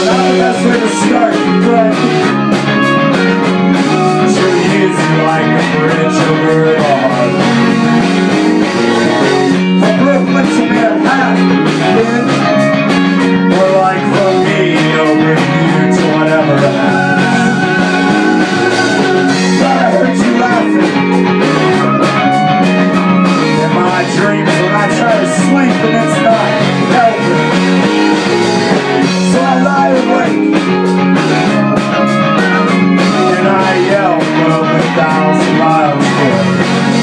not the best way to start, but too easy like a bridge over the heart. From Brooklyn to Manhattan, or like from me over here to whatever happens. But I heard you laughing in my dreams when I try to sleep and it's not helping. So I lie awake and I yell from 1,000 miles away.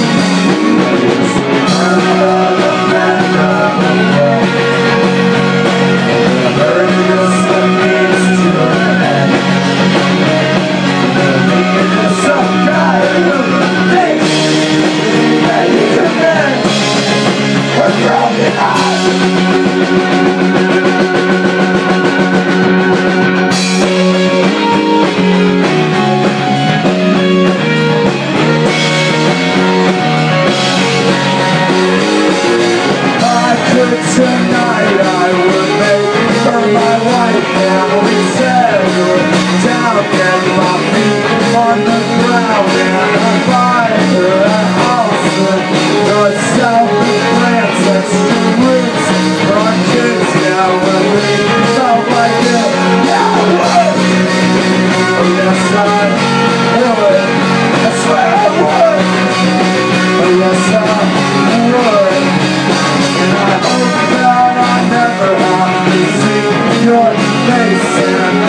Tonight I would make her my wife. Now we settle down, get my feet on the ground, and I buy her a house in the south of France. Extra roots for our kids. Yeah, when we felt like it, yeah, I would. Oh yes, I would. I swear I would. Oh yes, I would. And I hope that I never have to see your face.